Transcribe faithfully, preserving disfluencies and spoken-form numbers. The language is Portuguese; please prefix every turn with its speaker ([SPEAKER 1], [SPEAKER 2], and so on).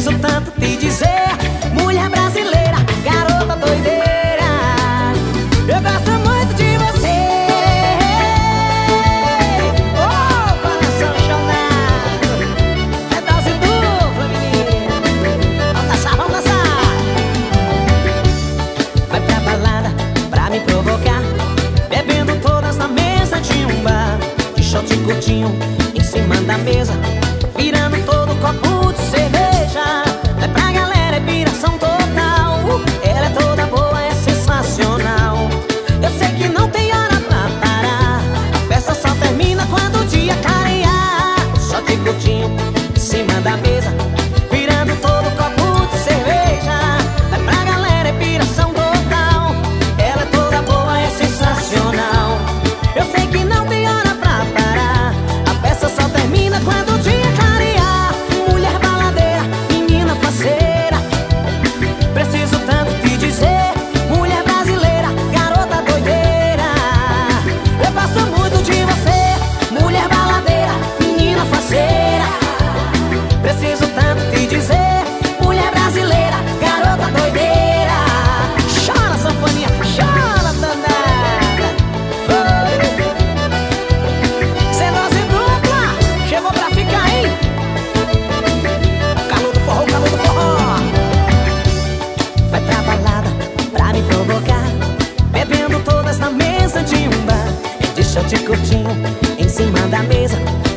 [SPEAKER 1] Preciso tanto te dizer, mulher brasileira, garota doideira, eu gosto muito de você. Oh, coração chonado, é dose dupla, menina. Vamos dançar, vamos dançar. Vai pra balada pra me provocar, bebendo todas na mesa de um bar, de shot e curtinho em cima da mesa, virando todo copo de cerveja. Vai pra galera, é piração total. Ela é toda boa, é sensacional. Eu sei que não tem hora pra parar, a festa só termina quando o dia clarear. Só tem curtinho em cima da mesa, virando todo copo de cerveja. Vai pra galera, é piração total. Ela é toda boa, é sensacional. Eu sei que não tem hora pra parar, a festa só termina quando o dia clarear. Mulher baladeira, menina faceira, preciso tanto te dizer, mulher brasileira, garota doideira, eu gosto muito de você. Mulher baladeira, menina faceira, preciso tanto te dizer, mulher brasileira, garota doideira. Chora, sanfoninha, chora, danada. Cê dose dupla, chegou pra ficar, hein? Calor do forró, calor do forró. Vai pra balada pra me provocar, bebendo todas na mesa de um bar, de shot curtinho em cima da mesa,